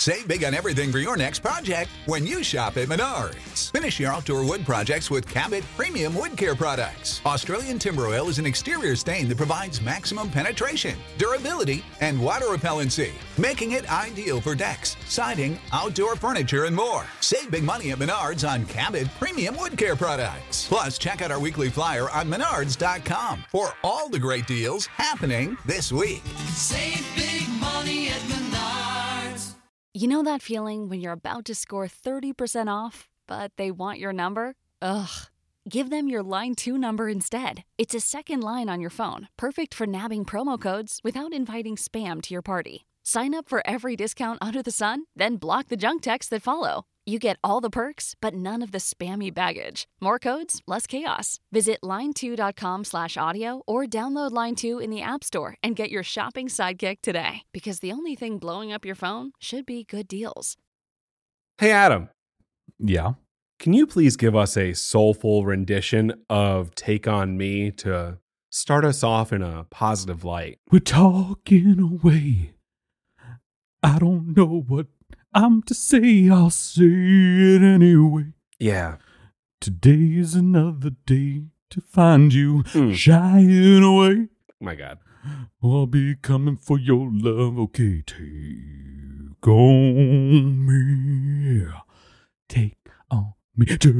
Save big on everything for your next project when you shop at Menards. Finish your outdoor wood projects with Cabot Premium Wood Care products. Australian timber oil is an exterior stain that provides maximum penetration, durability, and water repellency, making it ideal for decks, siding, outdoor furniture, and more. Save big money at Menards on Cabot Premium Wood Care products. Plus, check out our weekly flyer on Menards.com for all the great deals happening this week. Save big money at Menards. You know that feeling when you're about to score 30% off, but they want your number? Ugh. Give them your Line 2 number instead. It's a second line on your phone, perfect for nabbing promo codes without inviting spam to your party. Sign up for every discount under the sun, then block the junk texts that follow. You get all the perks, but none of the spammy baggage. More codes, less chaos. Visit line2.com/audio or download Line 2 in the App Store and get your shopping sidekick today. Because the only thing blowing up your phone should be good deals. Hey, Adam. Yeah. Can you please give us a soulful rendition of Take On Me to start us off in a positive light? We're talking away. I don't know what I'm to say. I'll say it anyway. Yeah. Today is another day to find you shying away. My God. I'll be coming for your love. Okay, take on me. Take on me. Take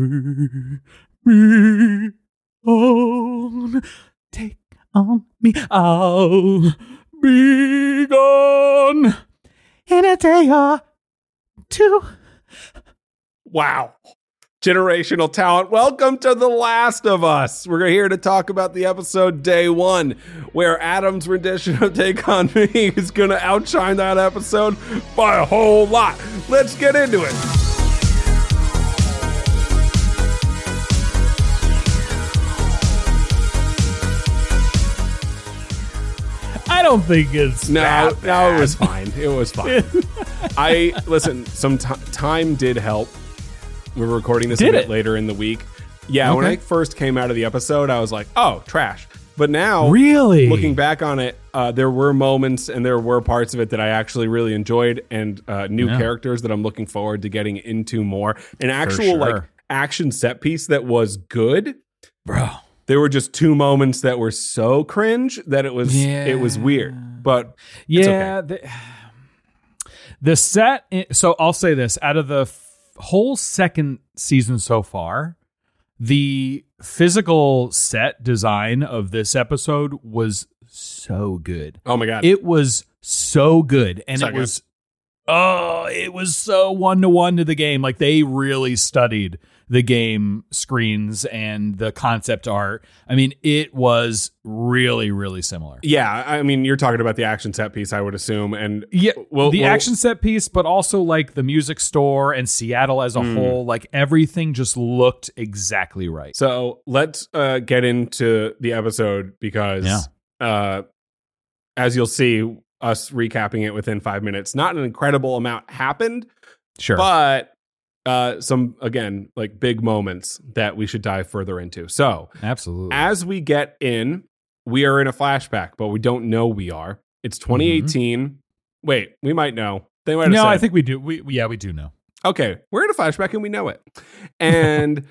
me on. Take on me. I'll be gone in a day or two. Wow. Generational talent. Welcome to The Last of Us. We're here to talk about the episode Day 1, where Adam's rendition of Take On Me is going to outshine that episode by a whole lot. Let's get into it. I don't think it's that bad. No, it was fine. It was fine. Listen, some time did help. We were recording this a bit later in the week. Yeah, when I first came out of the episode, I was like, oh, trash. But now, really looking back on it, there were moments and there were parts of it that I actually really enjoyed, and new characters that I'm looking forward to getting into more. An actual like action set piece that was good. Bro. There were just two moments that were so cringe that it was weird. But it's okay. The set, so I'll say this, out of the whole second season so far, the physical set design of this episode was so good. Oh my God. It was so good. And so it was so one-to-one to the game. Like, they really studied the game screens and the concept art. I mean, it was really, really similar. Yeah, I mean, you're talking about the action set piece, I would assume. And yeah, action set piece, but also like the music store and Seattle as a whole, like everything just looked exactly right. So let's get into the episode because as you'll see, us recapping it within 5 minutes, not an incredible amount happened. Sure. But some, again, like big moments that we should dive further into. So absolutely, as we get in, we are in a flashback, but we don't know we are. It's 2018. Wait, we might know. They might have said. I think we do. We do know. Okay, we're in a flashback and we know it. And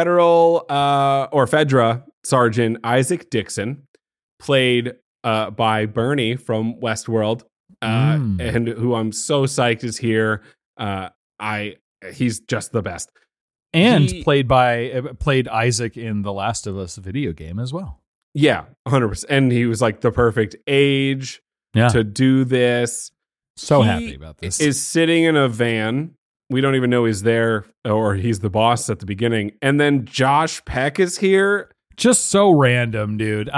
Fedra Sergeant Isaac Dixon, played by Bernie from Westworld, and who I'm so psyched is here. He's just the best. And played Isaac in the Last of Us video game as well. Yeah, 100%. And he was like the perfect age to do this. So happy about this. Is sitting in a van. We don't even know he's there, or he's the boss at the beginning. And then Josh Peck is here. Just so random, dude.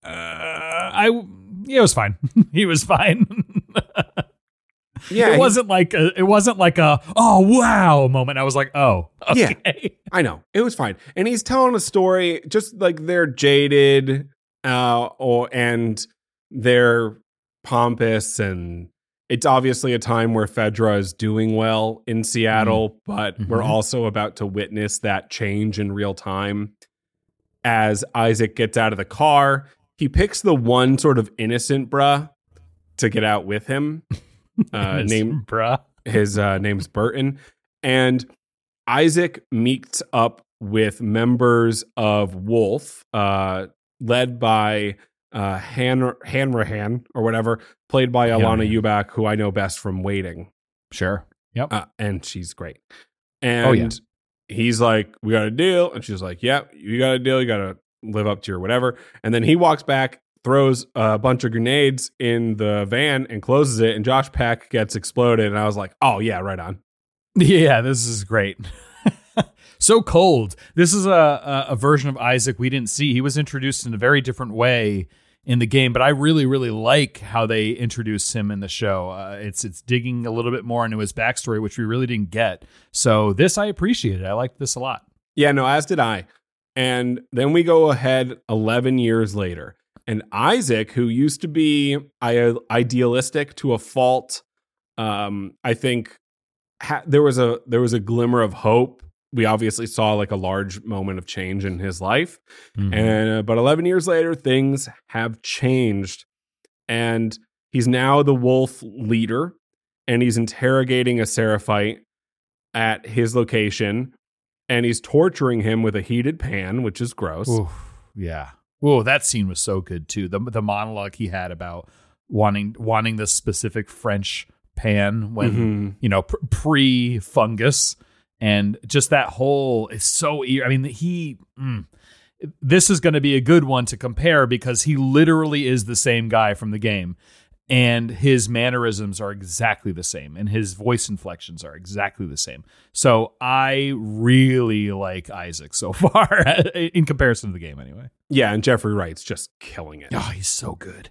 It was fine. He was fine. Yeah, it wasn't like a oh wow moment. I was like, oh, okay. Yeah, I know. It was fine. And he's telling a story, just like they're jaded, and they're pompous, and it's obviously a time where Fedra is doing well in Seattle, but we're also about to witness that change in real time. As Isaac gets out of the car, he picks the one sort of innocent bruh to get out with him. Named bruh. His name's Burton. And Isaac meets up with members of Wolf, led by Hanrahan or whatever, played by Alana Eubank, who I know best from Waiting. Sure. Yep. And she's great. And he's like, we got a deal. And she's like, yep, you got a deal. You got to live up to your whatever. And then he walks back, throws a bunch of grenades in the van and closes it. And Josh Peck gets exploded. And I was like, oh, yeah, right on. Yeah, this is great. So cold. This is a version of Isaac we didn't see. He was introduced in a very different way in the game, but I really, really like how they introduced him in the show. It's digging a little bit more into his backstory, which we really didn't get. So this I appreciated. I liked this a lot. Yeah, no, as did I. And then we go ahead 11 years later. And Isaac, who used to be idealistic to a fault, I think there was a glimmer of hope. We obviously saw like a large moment of change in his life. Mm-hmm. But 11 years later, things have changed. And he's now the Wolf leader. And he's interrogating a Seraphite at his location. And he's torturing him with a heated pan, which is gross. Oof, yeah. Oh, that scene was so good too. The monologue he had about wanting this specific French pan when, pre-fungus. And just that whole is so I mean, this is going to be a good one to compare because he literally is the same guy from the game. And his mannerisms are exactly the same. And his voice inflections are exactly the same. So I really like Isaac so far in comparison to the game anyway. Yeah, and Jeffrey Wright's just killing it. Oh, he's so good.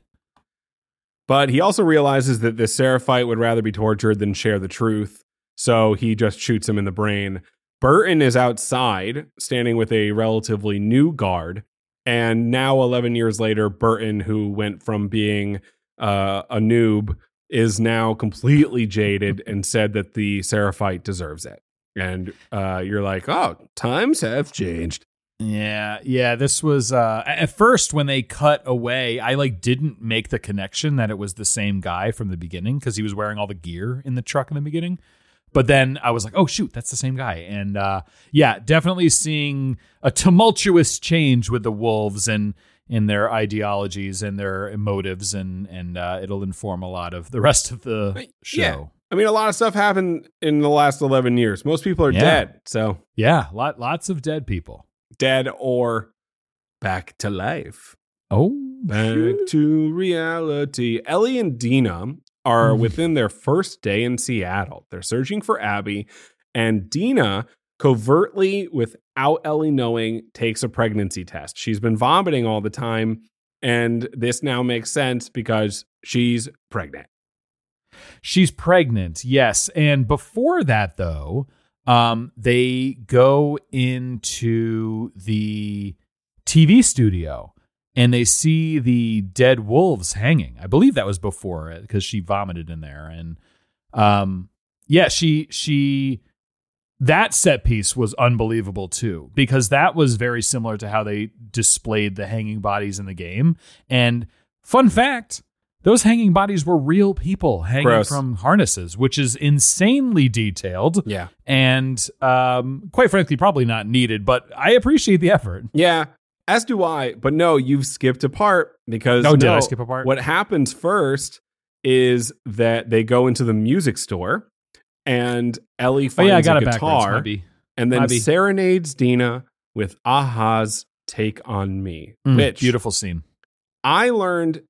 But he also realizes that this Seraphite would rather be tortured than share the truth. So he just shoots him in the brain. Burton is outside, standing with a relatively new guard. And now, 11 years later, Burton, who went from being a noob, is now completely jaded and said that the Seraphite deserves it. And you're like, oh, times have changed. Yeah. This was at first when they cut away, I didn't make the connection that it was the same guy from the beginning because he was wearing all the gear in the truck in the beginning. But then I was like, oh, shoot, that's the same guy. And definitely seeing a tumultuous change with the Wolves and in their ideologies and their motives. And it'll inform a lot of the rest of the show. Yeah. I mean, a lot of stuff happened in the last 11 years. Most people are dead. So yeah, lots of dead people. Dead or back to life. Oh, back to reality. Ellie and Dina are within their first day in Seattle. They're searching for Abby, and Dina covertly, without Ellie knowing, takes a pregnancy test. She's been vomiting all the time, and this now makes sense because she's pregnant. She's pregnant, yes. And before that, though, they go into the TV studio. And they see the dead wolves hanging. I believe that was before it because she vomited in there. And she that set piece was unbelievable too, because that was very similar to how they displayed the hanging bodies in the game. And fun fact, those hanging bodies were real people hanging from harnesses, which is insanely detailed. Yeah. And quite frankly, probably not needed, but I appreciate the effort. Yeah. As do I, but no, you've skipped a part because did I skip a part? What happens first is that they go into the music store and Ellie finds a guitar and then serenades Dina with Aha's Take on Me. Which beautiful scene. I learned,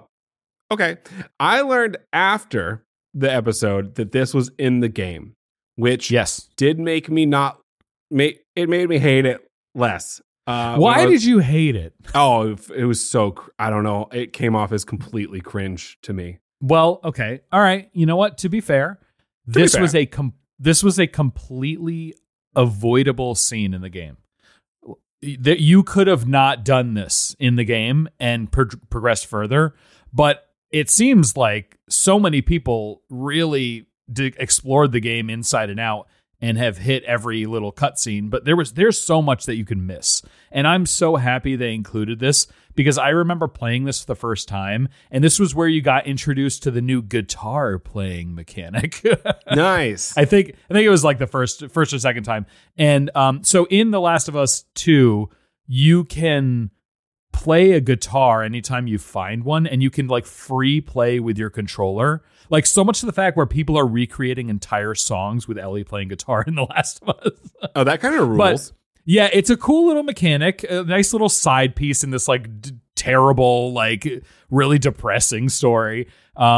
I learned after the episode that this was in the game, which did make me it made me hate it less. Why did you hate it? Oh, it was so, I don't know. It came off as completely cringe to me. Well, okay. All right. You know what? To be fair, this was a completely avoidable scene in the game. That you could have not done this in the game and progressed further, but it seems like so many people really explored the game inside and out and have hit every little cutscene, but there's so much that you can miss. And I'm so happy they included this because I remember playing this for the first time, and this was where you got introduced to the new guitar playing mechanic. Nice. I think it was like the first or second time. And so in The Last of Us 2, you can play a guitar anytime you find one, and you can like free play with your controller. Like, so much to the fact where people are recreating entire songs with Ellie playing guitar in The Last of Us. Oh, that kind of rules. But yeah, it's a cool little mechanic, a nice little side piece in this like terrible, like really depressing story.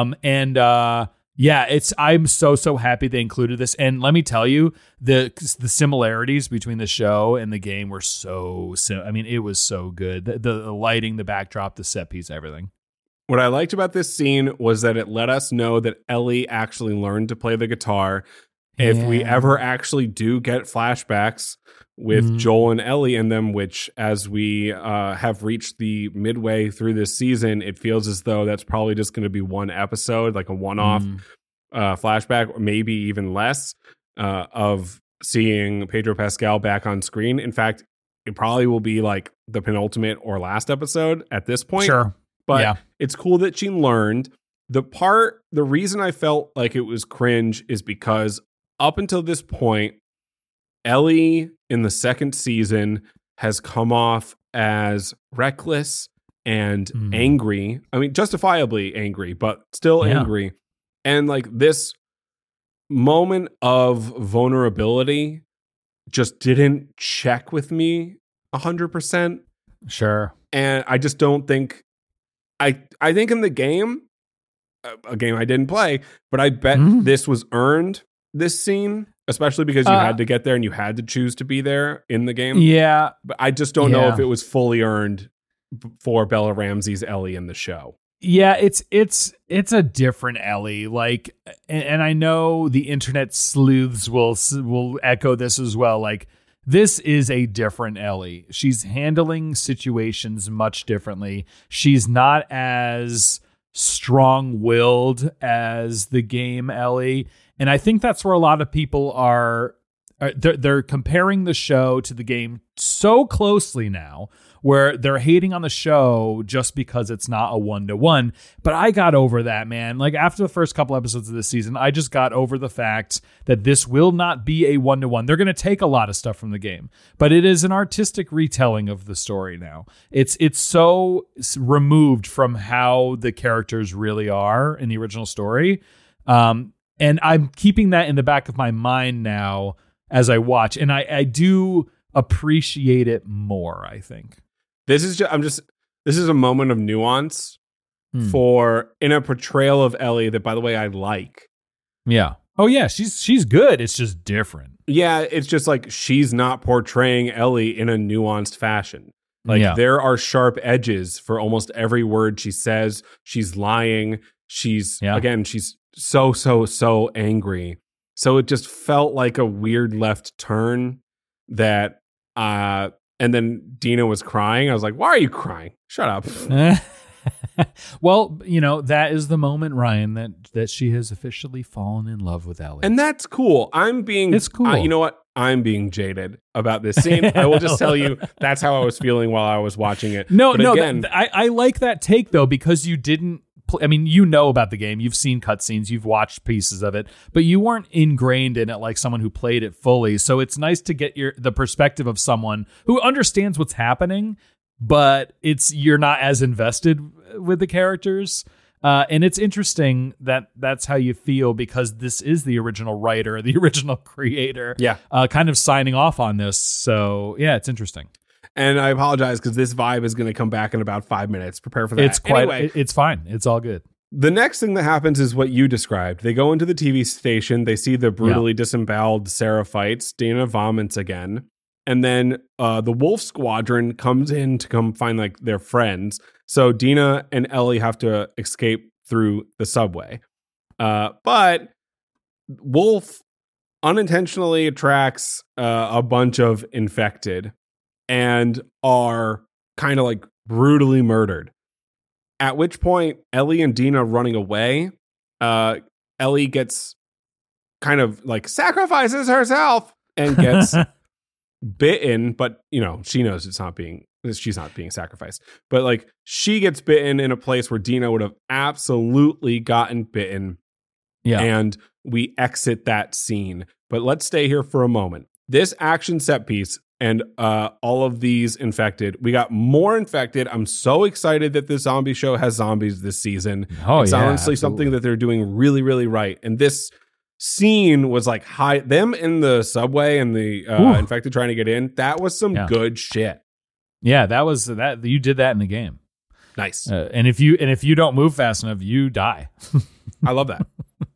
Yeah, I'm so happy they included this. And let me tell you, the similarities between the show and the game were it was so good. The lighting, the backdrop, the set piece, everything. What I liked about this scene was that it let us know that Ellie actually learned to play the guitar. If we ever actually do get flashbacks with Joel and Ellie in them, which as we have reached the midway through this season, it feels as though that's probably just going to be one episode, like a one-off flashback, or maybe even less, of seeing Pedro Pascal back on screen. In fact, it probably will be like the penultimate or last episode at this point. Sure. But it's cool that she learned. The reason I felt like it was cringe is because up until this point, Ellie in the second season has come off as reckless and angry. I mean, justifiably angry, but still angry. And like this moment of vulnerability just didn't check with me 100%. Sure. And I just don't think, I think in the game, a game I didn't play, but I bet this was earned, this scene, especially because you had to get there and you had to choose to be there in the game. Yeah. But I just don't know if it was fully earned for Bella Ramsey's Ellie in the show. Yeah, it's a different Ellie. Like, and I know the internet sleuths will echo this as well. Like, this is a different Ellie. She's handling situations much differently. She's not as strong-willed as the game Ellie. And I think that's where a lot of people are they're comparing the show to the game so closely now, where they're hating on the show just because it's not a 1-to-1. But I got over that, man. Like, after the first couple episodes of this season, I just got over the fact that this will not be a 1-to-1. They're going to take a lot of stuff from the game, but it is an artistic retelling of the story now. It's so removed from how the characters really are in the original story. And I'm keeping that in the back of my mind now as I watch, and I do appreciate it more, I think. This is a moment of nuance for in a portrayal of Ellie that, by the way, I like. Yeah. Oh yeah, she's good. It's just different. Yeah, it's just like she's not portraying Ellie in a nuanced fashion. Like there are sharp edges for almost every word she says. She's lying. She's so angry. So it just felt like a weird left turn that and then Dina was crying. I was like, why are you crying? Shut up. Well, that is the moment, Ryan, that she has officially fallen in love with Ellie. And that's cool. It's cool. You know what? I'm being jaded about this scene. I will just tell you that's how I was feeling while I was watching it. I like that take, though, because you didn't about the game. You've seen cutscenes, you've watched pieces of it, but you weren't ingrained in it like someone who played it fully. So it's nice to get the perspective of someone who understands what's happening, but you're not as invested with the characters. And it's interesting that that's how you feel, because this is the original writer, the original creator, kind of signing off on this. So yeah, it's interesting. And I apologize because this vibe is going to come back in about 5 minutes. Prepare for that. It's fine. It's all good. The next thing that happens is what you described. They go into the TV station. They see the brutally disemboweled Sarah fights. Dina vomits again. And then the Wolf Squadron comes in to come find like their friends. So Dina and Ellie have to escape through the subway. But Wolf unintentionally attracts a bunch of infected and are kind of like brutally murdered. At which point, Ellie and Dina running away. Ellie gets kind of like sacrifices herself and gets bitten, but she knows she's not being sacrificed. But like she gets bitten in a place where Dina would have absolutely gotten bitten. Yeah. And we exit that scene. But let's stay here for a moment. This action set piece and all of these infected. We got more infected. I'm so excited that this zombie show has zombies this season. It's honestly something that they're doing really, really right. And this scene was like them in the subway and the infected trying to get in. That was some good shit. Yeah, that you did that in the game. Nice. And if you don't move fast enough, you die. I love that.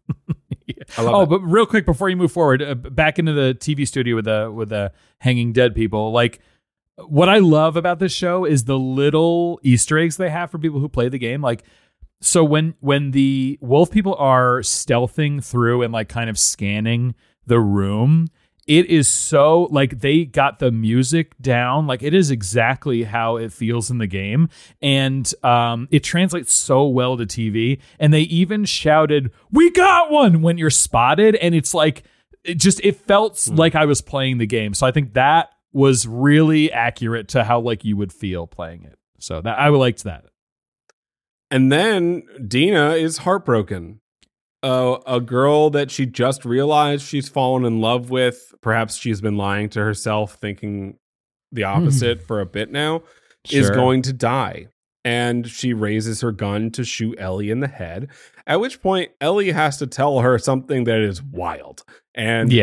I love that. But real quick before you move forward, back into the TV studio with the hanging dead people. Like, what I love about this show is the little Easter eggs they have for people who play the game. Like, so when the wolf people are stealthing through and like kind of scanning the room, it is so like they got the music down. Like it is exactly how it feels in the game. And it translates so well to TV. And they even shouted, "We got one," when you're spotted. And it's like, it felt like I was playing the game. So I think that was really accurate to how like you would feel playing it. So that I liked that. And then Dina is heartbroken. A girl that she just realized she's fallen in love with, perhaps she's been lying to herself, thinking the opposite for a bit now, is going to die. And she raises her gun to shoot Ellie in the head, at which point Ellie has to tell her something that is wild. And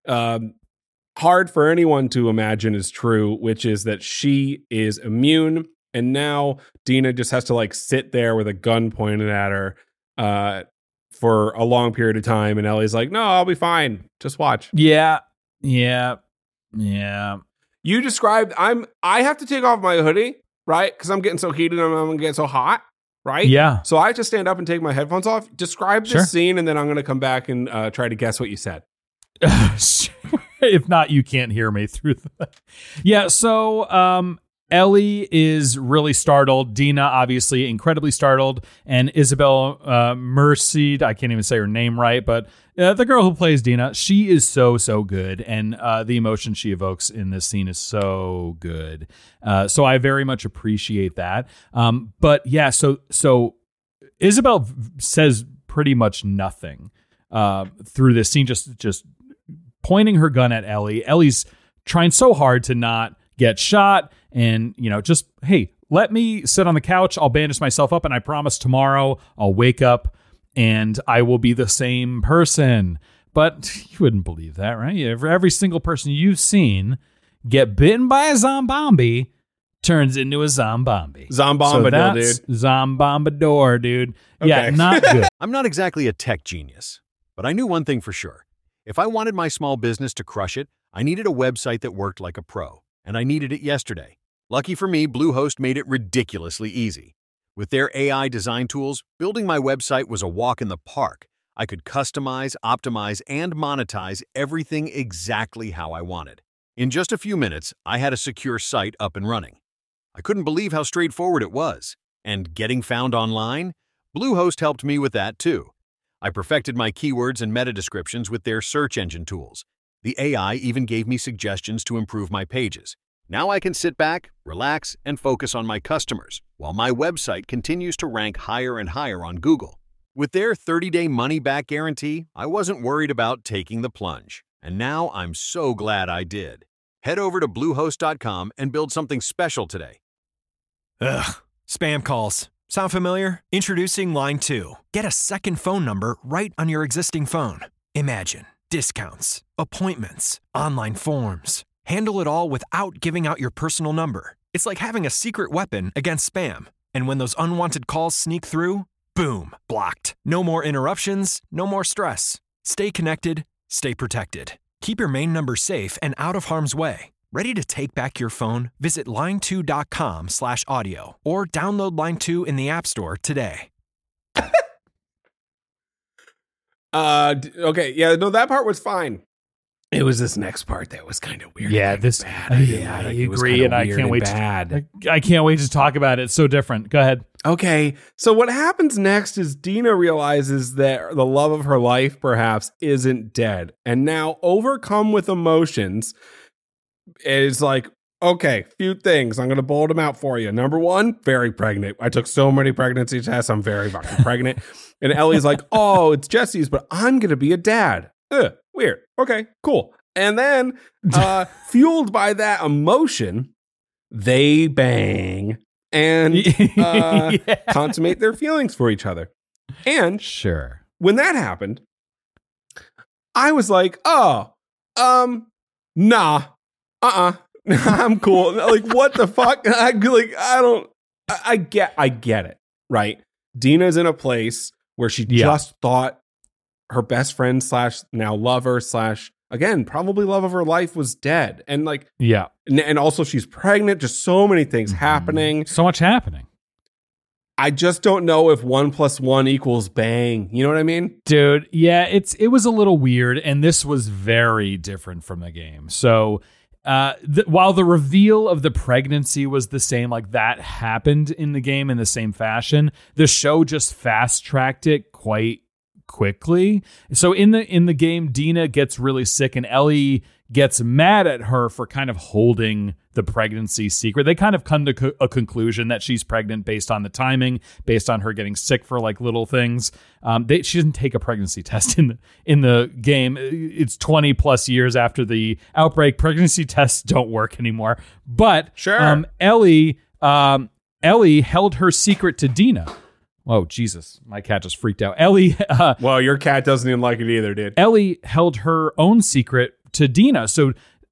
hard for anyone to imagine is true, which is that she is immune. And now Dina just has to like sit there with a gun pointed at her for a long period of time. And Ellie's like, "No, I'll be fine. Just watch." Yeah. You described, I have to take off my hoodie, right? Because I'm getting so heated and I'm getting so hot, right? Yeah. So I have to stand up and take my headphones off. Describe this scene, and then I'm going to come back and try to guess what you said. If not, you can't hear me through that. Yeah, so Ellie is really startled. Dina, obviously, incredibly startled. And Isabel Merced, I can't even say her name right, but the girl who plays Dina, she is so, so good. And the emotion she evokes in this scene is so good. So I very much appreciate that. But yeah, so Isabel says pretty much nothing through this scene, just pointing her gun at Ellie. Ellie's trying so hard to not get shot. And, just, hey, let me sit on the couch. I'll bandage myself up. And I promise tomorrow I'll wake up and I will be the same person. But you wouldn't believe that, right? For every single person you've seen get bitten by a zombie turns into a zombie. Zombombador, dude. Zombombador, dude. Okay. Yeah, not good. I'm not exactly a tech genius, but I knew one thing for sure. If I wanted my small business to crush it, I needed a website that worked like a pro. And I needed it yesterday. Lucky for me, Bluehost made it ridiculously easy. With their AI design tools, building my website was a walk in the park. I could customize, optimize, and monetize everything exactly how I wanted. In just a few minutes, I had a secure site up and running. I couldn't believe how straightforward it was. And getting found online? Bluehost helped me with that too. I perfected my keywords and meta descriptions with their search engine tools. The AI even gave me suggestions to improve my pages. Now I can sit back, relax, and focus on my customers, while my website continues to rank higher and higher on Google. With their 30-day money-back guarantee, I wasn't worried about taking the plunge. And now I'm so glad I did. Head over to Bluehost.com and build something special today. Ugh, spam calls. Sound familiar? Introducing Line 2. Get a second phone number right on your existing phone. Imagine discounts, appointments, online forms. Handle it all without giving out your personal number. It's like having a secret weapon against spam. And when those unwanted calls sneak through, boom, blocked. No more interruptions, no more stress. Stay connected, stay protected. Keep your main number safe and out of harm's way. Ready to take back your phone? Visit line2.com/audio or download Line 2 in the App Store today. Okay, yeah, no, that part was fine. It was this next part that was kind of weird. Yeah, bad. I agree, and I can't wait. I can't wait to talk about it. It's so different. Go ahead. Okay, so what happens next is Dina realizes that the love of her life perhaps isn't dead. And now, overcome with emotions, is like, okay, few things. I'm going to bold them out for you. Number one, very pregnant. I took so many pregnancy tests. I'm very fucking pregnant. And Ellie's like, oh, it's Jesse's, but I'm going to be a dad. Ugh, weird. Okay, cool. And then, fueled by that emotion, they bang and consummate their feelings for each other. And Sure. when that happened, I was like, oh, nah, I'm cool. Like, what the fuck? I get it, right? Dina's in a place where she just thought her best friend / now lover / again, probably love of her life was dead. And like, Yeah. and also she's pregnant, just so many things happening. So much happening. I just don't know if 1 + 1 = bang. You know what I mean? Dude, yeah, it was a little weird, and this was very different from the game. So while the reveal of the pregnancy was the same, like that happened in the game in the same fashion, the show just fast-tracked it quite quickly. So in the game, Dina gets really sick and Ellie gets mad at her for kind of holding the pregnancy secret. They kind of come to a conclusion that she's pregnant based on the timing, based on her getting sick for like little things. She doesn't take a pregnancy test in the game. It's 20 plus years after the outbreak. Pregnancy tests don't work anymore. But Sure. Ellie held her secret to Dina. Oh, Jesus. My cat just freaked out. Ellie... Well, your cat doesn't even like it either, dude. Ellie held her own secret to Dina. So,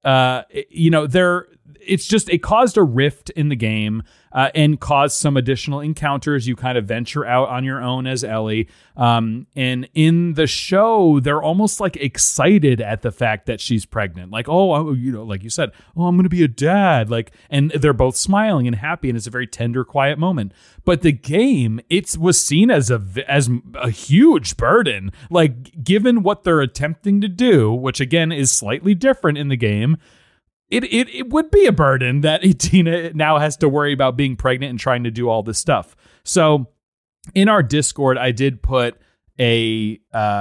it caused a rift in the game and caused some additional encounters. You kind of venture out on your own as Ellie. And in the show, they're almost like excited at the fact that she's pregnant. Like, oh, like you said, oh, I'm going to be a dad. Like, and they're both smiling and happy. And it's a very tender, quiet moment. But the game, it was seen as a huge burden. Like, given what they're attempting to do, which again is slightly different in the game, it would be a burden that Dina now has to worry about being pregnant and trying to do all this stuff. So in our Discord, I did put a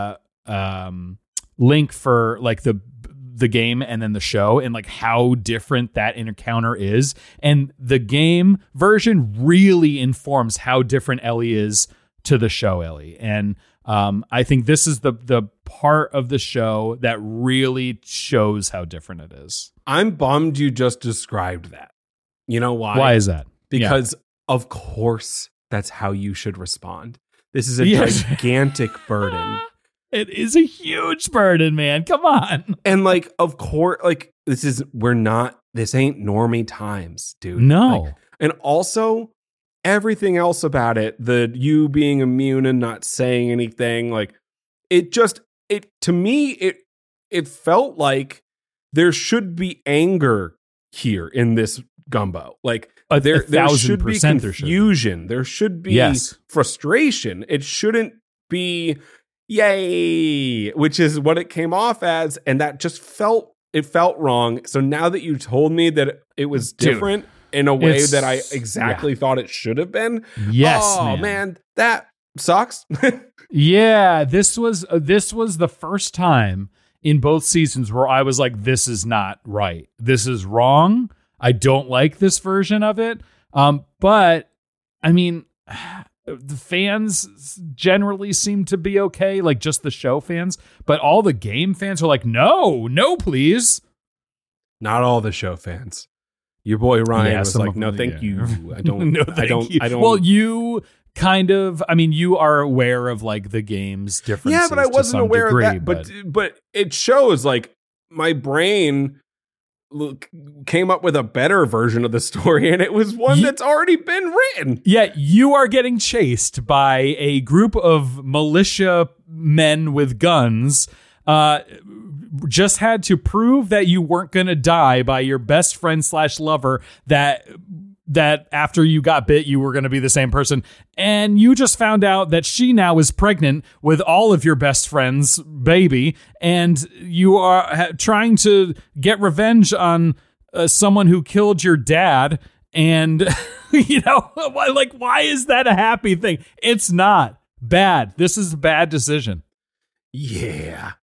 link for like the game and then the show and like how different that encounter is. And the game version really informs how different Ellie is to the show Ellie. And I think this is the part of the show that really shows how different it is. I'm bummed you just described that. You know why? Why is that? Because of course that's how you should respond. This is a gigantic burden. It is a huge burden, man. Come on. And like, of course, like this ain't normie times, dude. No. Like, and also everything else about it, you being immune and not saying anything, like to me, it felt like there should be anger here in this gumbo. Like there should be confusion. There should be frustration. It shouldn't be yay, which is what it came off as. And that just felt wrong. So now that you told me that it was different in a way that I exactly thought it should have been. Yes. Oh man, that sucks. Yeah. This was the first time in both seasons where I was like, this is not right. This is wrong. I don't like this version of it. But I mean, the fans generally seem to be okay, like just the show fans, but all the game fans are like, no, please. Not all the show fans. Your boy Ryan was like, no, thank you. I don't, no, I don't. Well, you kind of, I mean, you are aware of like the game's differences. Yeah, but I wasn't aware degree, of that. But it shows like my brain came up with a better version of the story, and it was one that's already been written. Yeah, you are getting chased by a group of militia men with guns. Just had to prove that you weren't going to die by your best friend / lover, that after you got bit, you were going to be the same person. And you just found out that she now is pregnant with all of your best friend's baby. And you are trying to get revenge on someone who killed your dad. And, like, why is that a happy thing? It's not. Bad. This is a bad decision. Yeah.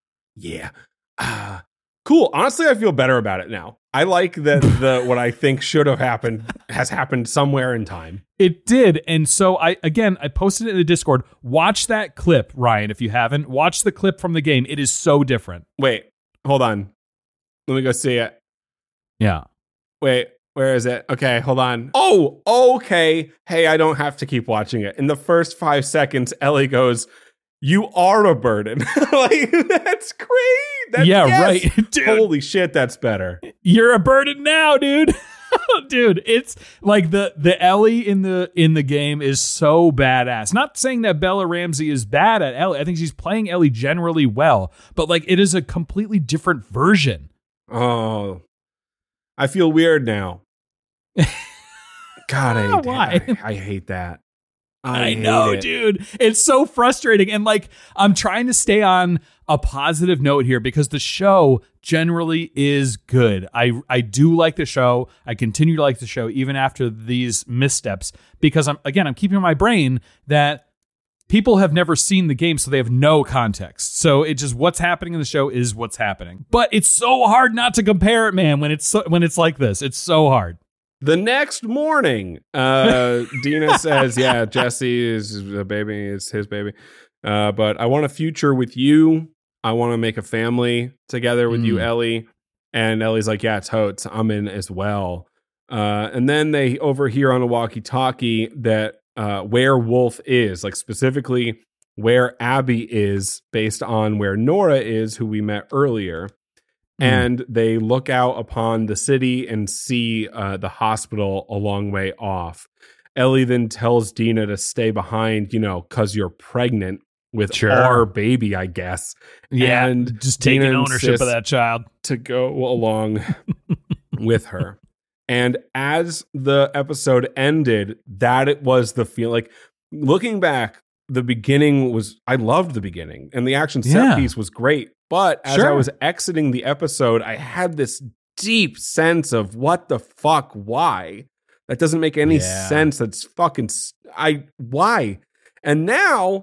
Cool. Honestly, I feel better about it now. I like that what I think should have happened has happened somewhere in time. It did. And so I posted it in the Discord. Watch that clip, Ryan, if you haven't. Watch the clip from the game. It is so different. Wait, hold on. Let me go see it. Yeah. Wait, where is it? Okay, hold on. Oh, okay. Hey, I don't have to keep watching it. In the first 5 seconds, Ellie goes, "You are a burden." Like, that's great. Yes. Right. Dude, holy shit, that's better. You're a burden now, dude. Dude, it's like the Ellie in the game is so badass. Not saying that Bella Ramsey is bad at Ellie. I think she's playing Ellie generally well, but like it is a completely different version. Oh, I feel weird now. God, why? I hate that. I know, dude. It's so frustrating. And like, I'm trying to stay on a positive note here because the show generally is good. I do like the show. I continue to like the show even after these missteps because I'm keeping in my brain that people have never seen the game, so they have no context. So it just what's happening in the show is what's happening. But it's so hard not to compare it, man. When it's like this, it's so hard. The next morning, Dina says, "Yeah, Jesse is a baby. It's his baby. But I want a future with you. I want to make a family together with you, Ellie." And Ellie's like, "Yeah, totes. I'm in as well." And then they overhear on a walkie-talkie that where Wolf is, like specifically where Abby is, based on where Nora is, who we met earlier. And they look out upon the city and see the hospital a long way off. Ellie then tells Dina to stay behind, because you're pregnant with our baby, I guess. Yeah, and just taking ownership of that child. To go along with her. And as the episode ended, it was the feel like looking back, the beginning I loved the beginning and the action set piece was great. But as I was exiting the episode, I had this deep sense of what the fuck, why? That doesn't make any sense. That's fucking, why? And now,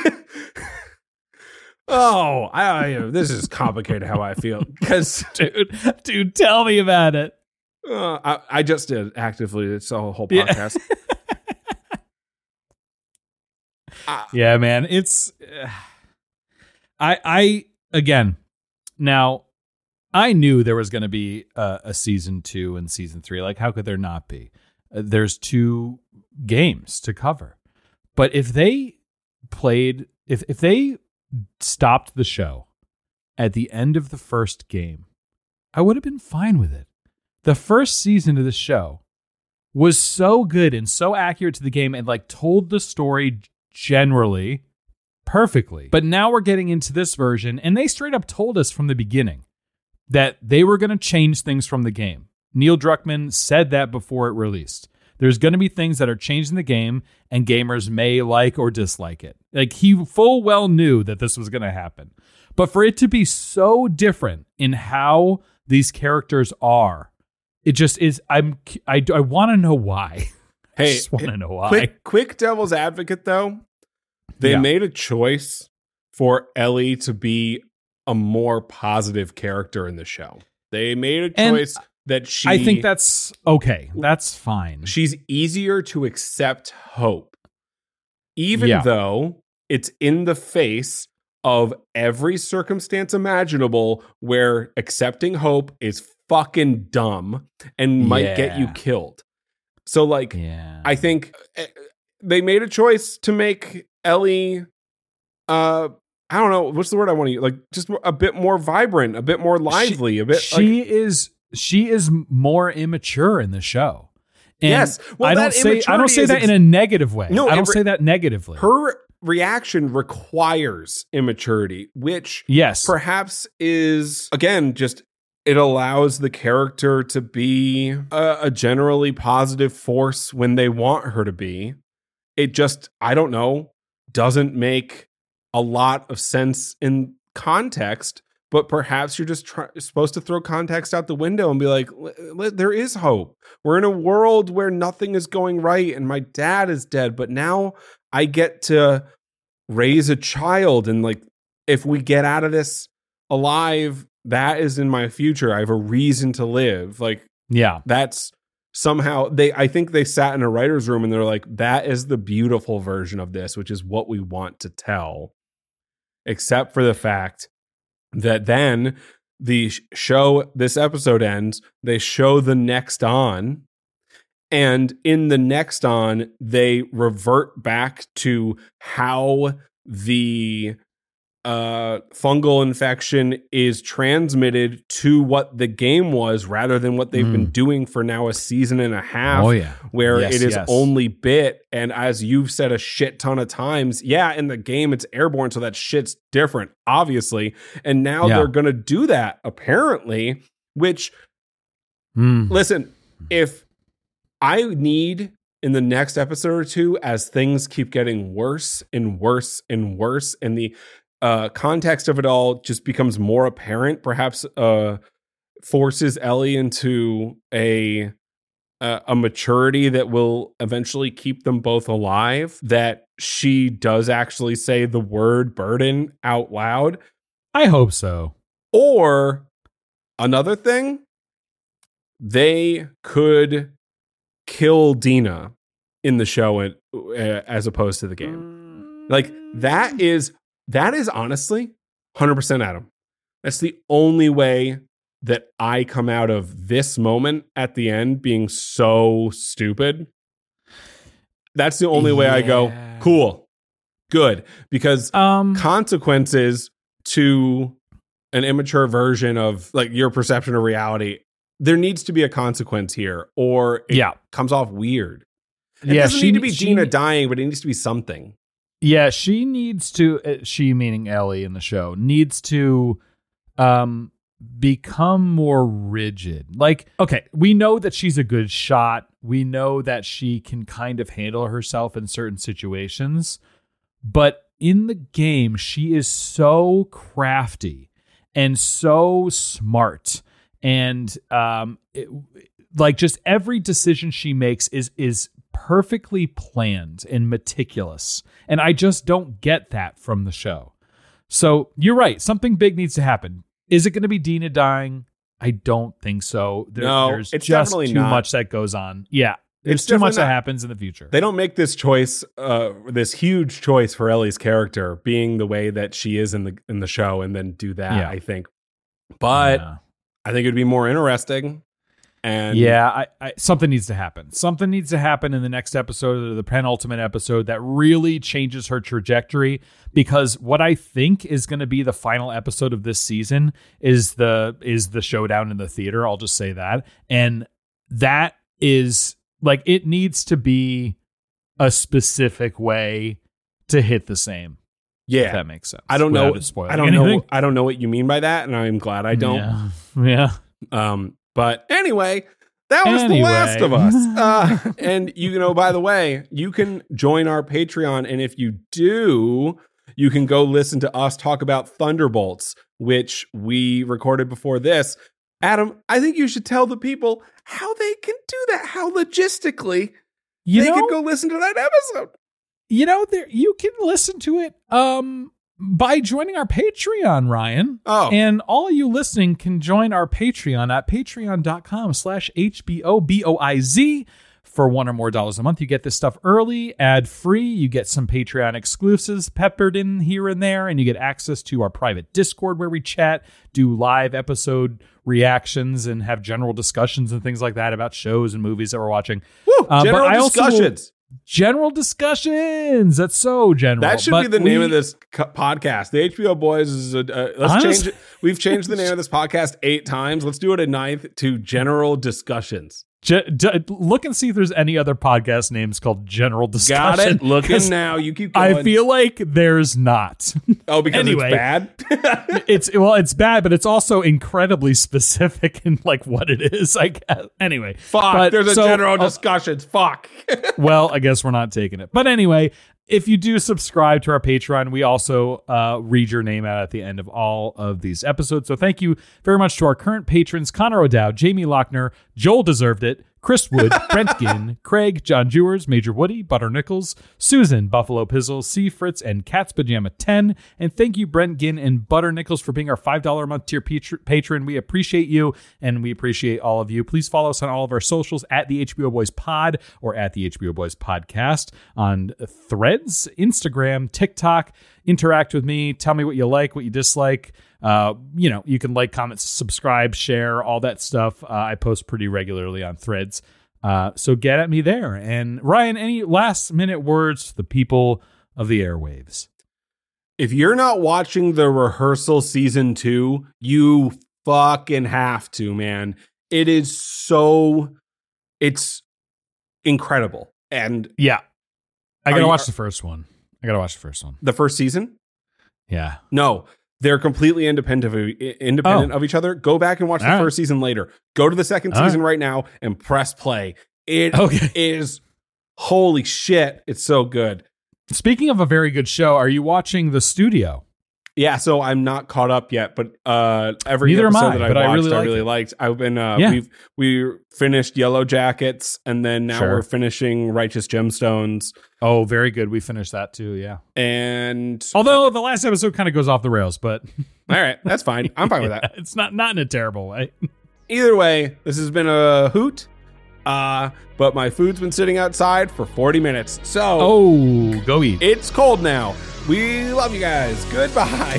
this is complicated how I feel. Because, dude, tell me about it. I just did actively. It's a whole podcast. Yeah, man. It's, Again, now I knew there was going to be a season 2 and season 3. Like, how could there not be? There's 2 games to cover. But if they if they stopped the show at the end of the first game, I would have been fine with it. The first season of the show was so good and so accurate to the game and like told the story generally perfectly. But now we're getting into this version, and they straight up told us from the beginning that they were going to change things from the game. Neil Druckmann said that before it released. There's going to be things that are changed in the game, and gamers may like or dislike it. Like, he full well knew that this was going to happen. But for it to be so different in how these characters are, it just is. I want to know why. Hey, I just want to know why. Quick devil's advocate, though. They made a choice for Ellie to be a more positive character in the show. They made a choice that I think that's okay. That's fine. She's easier to accept hope. Even though it's in the face of every circumstance imaginable where accepting hope is fucking dumb and might get you killed. So, like, I think they made a choice to make Ellie, I don't know, what's the word I want to use? Like, just a bit more vibrant, a bit more lively, She is more immature in the show. And yes, well, I don't say that in a negative way. No, I don't say that negatively. Her reaction requires immaturity, which perhaps is, again, just it allows the character to be a generally positive force when they want her to be. It just, I don't know, doesn't make a lot of sense in context but perhaps you're just supposed to throw context out the window and be like, there is hope. We're in a world where nothing is going right and my dad is dead, but now I get to raise a child. And like, if we get out of this alive, that is in my future. I have a reason to live. Like, yeah, that's somehow I think they sat in a writer's room and they're like, that is the beautiful version of this, which is what we want to tell. Except for the fact that then the show, this episode ends, they show the next on, and in the next on, they revert back to how the fungal infection is transmitted to what the game was, rather than what they've been doing for now a season and a half. Oh yeah, where it is only bit. And as you've said a shit ton of times, yeah, in the game it's airborne, so that shit's different, obviously. And now they're gonna do that apparently. Which, listen, if I need in the next episode or two, as things keep getting worse and worse and worse, and the context of it all just becomes more apparent, perhaps forces Ellie into a maturity that will eventually keep them both alive, that she does actually say the word burden out loud. I hope so. Or another thing, they could kill Dina in the show as opposed to the game. Like, that is honestly 100% Adam. That's the only way that I come out of this moment at the end being so stupid. That's the only way I go, cool, good. Because consequences to an immature version of like your perception of reality, there needs to be a consequence here, or it comes off weird. It doesn't need to be Dina dying, but it needs to be something. Yeah, she needs to, she meaning Ellie in the show, needs to become more rigid. Like, okay, we know that she's a good shot. We know that she can kind of handle herself in certain situations. But in the game, she is so crafty and so smart. And like, just every decision she makes is perfectly planned and meticulous. And I just don't get that from the show. So you're right. Something big needs to happen. Is it going to be Dina dying? I don't think so. There's it's just definitely too not. Much that goes on. Yeah. There's It's too much definitely that not. happens in the future. They don't make this choice, this huge choice for Ellie's character being the way that she is in the show, and then do that, I think. But I think it'd be more interesting. And I something needs to happen. Something needs to happen in the next episode, or the penultimate episode, that really changes her trajectory. Because what I think is going to be the final episode of this season is the showdown in the theater. I'll just say that, and that is like, it needs to be a specific way to hit the same. Yeah, if that makes sense. I don't know. Spoiling I don't anything. know. I don't know what you mean by that, and I'm glad I don't. Yeah. But anyway, that was The Last of Us. And you know, by the way, you can join our Patreon, and if you do, you can go listen to us talk about Thunderbolts, which we recorded before this. Adam, I think you should tell the people how they can do that, how logistically they can go listen to that episode. You know, you can listen to it by joining our Patreon, Ryan. Oh. And all you listening can join our Patreon at patreon.com/HBOBOIZ. For $1 or more a month, you get this stuff early, ad-free. You get some Patreon exclusives peppered in here and there, and you get access to our private Discord where we chat, do live episode reactions, and have general discussions and things like that about shows and movies that we're watching. Woo, general discussions. General discussions. That's so general. That should be the name of this podcast. The HBO Boys is change it. We've changed the name of this podcast 8 times. Let's do it a 9th to General Discussions. Look and see if there's any other podcast names called General Discussion. Got it. Looking now. You keep going. I feel like there's not. Oh, because it's bad? It's bad, but it's also incredibly specific in like what it is, I guess. Anyway. Fuck. There's a General Discussions. Fuck. Well, I guess we're not taking it. But anyway, if you do subscribe to our Patreon, we also read your name out at the end of all of these episodes. So thank you very much to our current patrons, Connor O'Dowd, Jamie Lochner, Joel Deserved It, Chris Wood, Brent Ginn, Craig, John Jewers, Major Woody, Butter Nichols, Susan, Buffalo Pizzle, C. Fritz, and Cat's Pajama 10. And thank you, Brent Ginn and Butter Nichols, for being our $5 a month tier patron. We appreciate you, and we appreciate all of you. Please follow us on all of our socials at the HBO Boys Pod or at the HBO Boys Podcast on Threads, Instagram, TikTok. Interact with me. Tell me what you like, what you dislike. You can like, comment, subscribe, share, all that stuff. I post pretty regularly on Threads. So get at me there. And Ryan, any last minute words to the people of the airwaves? If you're not watching The Rehearsal season 2, you fucking have to, man. It's incredible. And yeah, I gotta watch the first one. The first season? Yeah. No, they're completely independent of each other. Go back and watch the first season later. Go to the second season right now and press play. It is, holy shit, it's so good. Speaking of a very good show, are you watching The Studio? Yeah, so I'm not caught up yet, but every Neither episode am I, that but I I watched, really I really liked. I've been we finished Yellow Jackets, and then now we're finishing Righteous Gemstones. Oh, very good. We finished that too, yeah. And although the last episode kind of goes off the rails, but all right, that's fine. I'm fine with that. It's not in a terrible way. Either way, this has been a hoot. But my food's been sitting outside for 40 minutes. So go eat. It's cold now. We love you guys. Goodbye.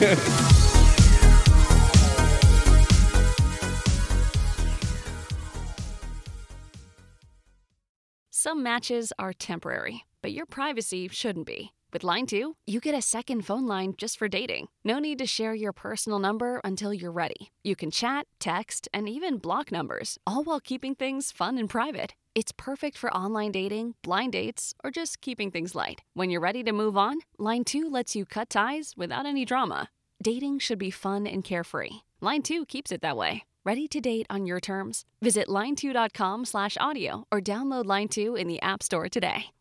Some matches are temporary, but your privacy shouldn't be. With Line 2, you get a second phone line just for dating. No need to share your personal number until you're ready. You can chat, text, and even block numbers, all while keeping things fun and private. It's perfect for online dating, blind dates, or just keeping things light. When you're ready to move on, Line 2 lets you cut ties without any drama. Dating should be fun and carefree. Line 2 keeps it that way. Ready to date on your terms? Visit line2.com/audio or download Line 2 in the App Store today.